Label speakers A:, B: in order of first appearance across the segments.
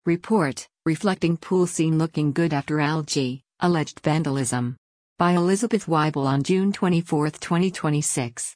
A: Report, reflecting pool scene looking good after algae, alleged vandalism. By Elizabeth Weibel on June 24, 2026.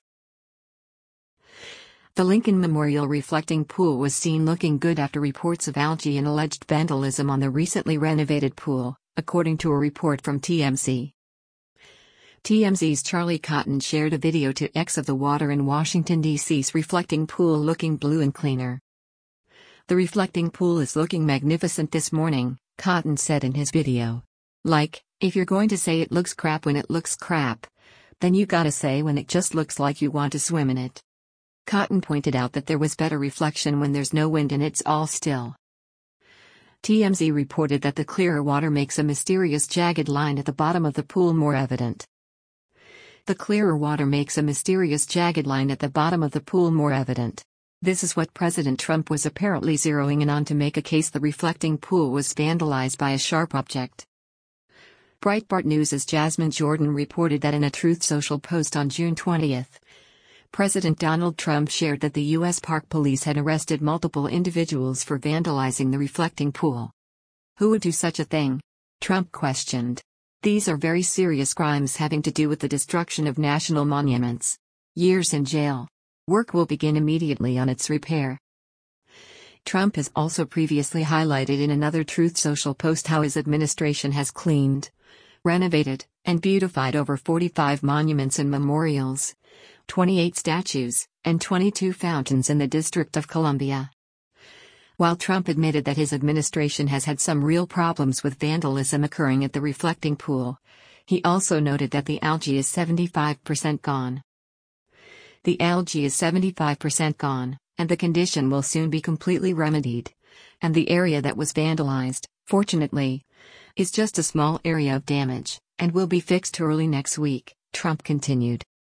A: The Lincoln Memorial reflecting pool was seen looking good after reports of algae and alleged vandalism on the recently renovated pool, according to a report from TMZ. TMZ's Charlie Cotton shared a video to X of the water in Washington, D.C.'s reflecting pool looking blue and cleaner. "The reflecting pool is looking magnificent this morning," Cotton said in his video. "Like, if you're going to say it looks crap when it looks crap, then you gotta say when it just looks like you want to swim in it." Cotton pointed out that there was better reflection when there's no wind and it's all still. TMZ reported that the clearer water makes a mysterious jagged line at the bottom of the pool more evident. The clearer water makes a mysterious jagged line at the bottom of the pool more evident. This is what President Trump was apparently zeroing in on to make a case the reflecting pool was vandalized by a sharp object. Breitbart News' Jasmine Jordan reported that in a Truth Social post on June 20, President Donald Trump shared that the U.S. Park Police had arrested multiple individuals for vandalizing the reflecting pool. "Who would do such a thing?" Trump questioned. "These are very serious crimes having to do with the destruction of national monuments. Years in jail. Work will begin immediately on its repair." Trump has also previously highlighted in another Truth Social post how his administration has cleaned, renovated, and beautified over 45 monuments and memorials, 28 statues, and 22 fountains in the District of Columbia. While Trump admitted that his administration has had some real problems with vandalism occurring at the reflecting pool, he also noted that the algae is 75% gone. The algae is 75% gone, and the condition will soon be completely remedied. And the area that was vandalized, fortunately, is just a small area of damage, and will be fixed early next week, Trump continued.